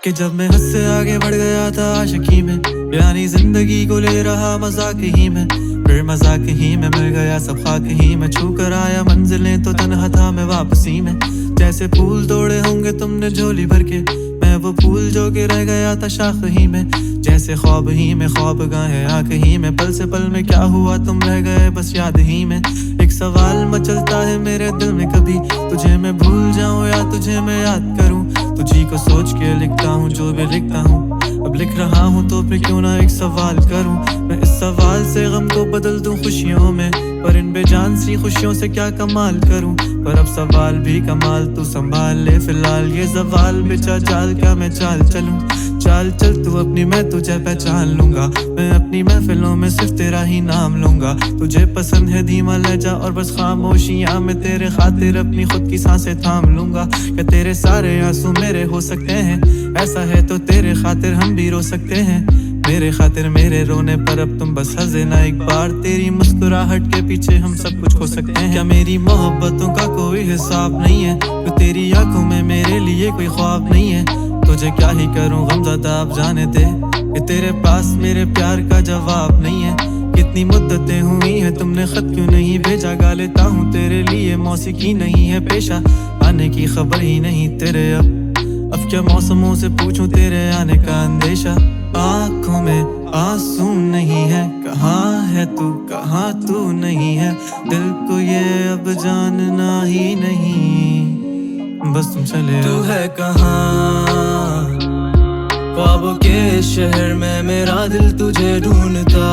कि जब मैं हद से आगे बढ़ गया था आशिकी में, यानी जिंदगी को ले रहा मजाक ही में, फिर मजाक ही में मिल गया सब खाक ही में। छू कर आया मंजिलें तो तन्हा था मैं वापसी में। जैसे फूल तोड़े होंगे तुमने झोली भर के, मैं वो फूल जो के रह गया था शाख ही में। जैसे ख्वाब ही में ख्वाब गाहे आँख ही में, पल से पल में क्या हुआ तुम रह गए बस याद ही में। एक सवाल मचलता है मेरे दिल में, कभी तुझे मैं भूल जाऊं या तुझे मैं याद करूं। तुझी को सोच के लिखता हूँ जो भी लिखता हूँ, अब लिख रहा हूँ तो फिर क्यों ना एक सवाल करूं। मैं इस सवाल से गम को बदल दूं खुशियों में, पर इन बेजान सी खुशियों से क्या कमाल करूं। पर अब सवाल भी कमाल तू संभाल ले फिलहाल, ये सवाल बेचा चाल क्या मैं चाल चलूं। चाल चल तू अपनी मैं तुझे पहचान लूंगा, मैं अपनी महफिलों में सिर्फ तेरा ही नाम लूंगा। तुझे पसंद है धीमा लहजा और बस खामोशियां, मैं तेरे खातिर अपनी खुद की सांसें थाम लूंगा। क्या तेरे सारे आंसू मेरे हो सकते हैं, ऐसा है तो तेरे खातिर हम भी रो सकते हैं। मेरे खातिर मेरे रोने पर अब तुम बस हंसे ना एक बार, तेरी मुस्कुराहट के पीछे हम सब कुछ खो सकते हैं। क्या मेरी मोहब्बतों का कोई हिसाब नहीं है, तो तेरी आंखों में मेरे लिए कोई ख्वाब नहीं है। तुझे क्या ही करूं गमज़दा अब जाने दे, कि तेरे पास मेरे प्यार का जवाब नहीं है। कितनी मुद्दतें हुई हैं तुमने खत क्यों नहीं भेजा, गा लेता हूँ तेरे लिए मौसीकी नहीं है पेशा। आने की खबर ही नहीं तेरे अब क्या मौसमों से पूछूं तेरे आने का अंदेशा। आँखों में आंसू नहीं है, कहाँ है तू कहाँ तू नहीं है, दिल को ये अब जानना ही नहीं, बस तुम चले तू है कहाँ। ख्वाबों के शहर में मेरा दिल तुझे ढूंढता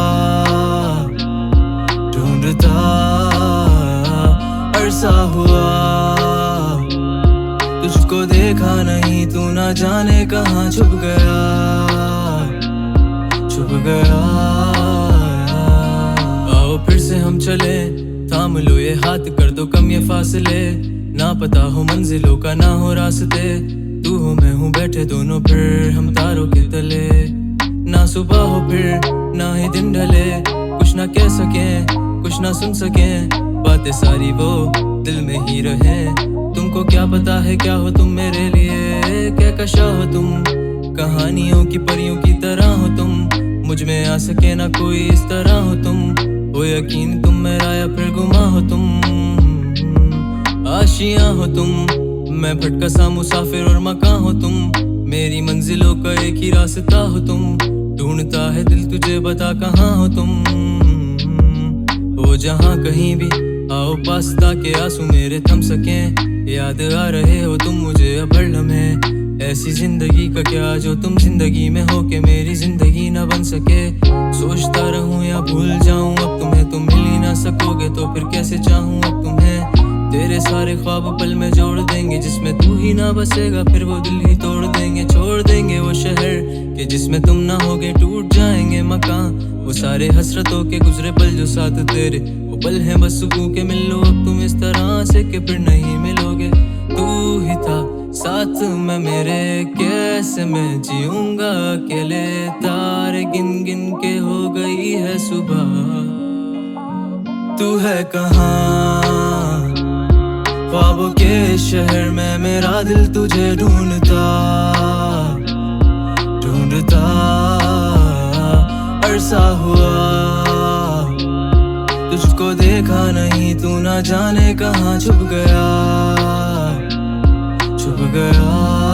ढूंढता अरसा हुआ, तुझको देखा नहीं तू ना जाने कहाँ छुप गया छुप गया। आओ फिर से हम चले, थाम लो ये हाथ कर दो कम ये फासले, ना पता हो मंजिलों का ना हो रास्ते। तू हो मैं हूँ बैठे दोनों फिर हम तारों के तले, ना सुबह हो फिर ना ही दिन ढले। कुछ ना कह सके कुछ ना सुन सके, बातें सारी वो दिल में ही रहे। तुमको क्या पता है क्या हो तुम मेरे लिए, क्या कशा हो तुम कहानियों की परियों की तरह हो तुम। मुझ में आ सके ना कोई इस तरह हो तुम, हो यकीन तुम मेरा या फिर गुमा हो तुम। आशियां हो तुम, मैं भटका सा मुसाफिर और मकान हो तुम, मेरी मंजिलों का एक ही रास्ता हो तुम। ढूंढता है दिल तुझे बता कहाँ हो तुम, हो जहाँ कहीं भी आओ पास ताकि आंसू मेरे थम सके। याद आ रहे हो तुम मुझे अब हर लम्हे, ऐसी जिंदगी का क्या जो तुम जिंदगी में हो के मेरी जिंदगी ना बन सके। सोचता रहूं या भूल जाऊं अब तुम्हें, तुम मिल ही ना सकोगे तो फिर कैसे चाहूं अब तुम्हें। तेरे सारे ख्वाब पल में जोड़ देंगे, जिसमें तू ही ना बसेगा फिर वो दिल ही तोड़ देंगे। छोड़ देंगे वो शहर के जिसमें तुम ना होगे, टूट जाएंगे मकान वो सारे हसरतों के गुजरे पल जो साथ तेरे वो पल हैं बस सुकून के। मिल लो अब तुम इस तरह से कि फिर नहीं मिलोगे। तू ही था साथ में मेरे, कैसे मैं जीऊंगा अकेले। तारे गिन गिन के हो गई है सुबह, तू है कहाँ। ख्वाबों के शहर में मेरा दिल तुझे ढूंढता ढूंढता अरसा हुआ, तुझको देखा नहीं तू ना जाने कहाँ छुप गया छुप गया।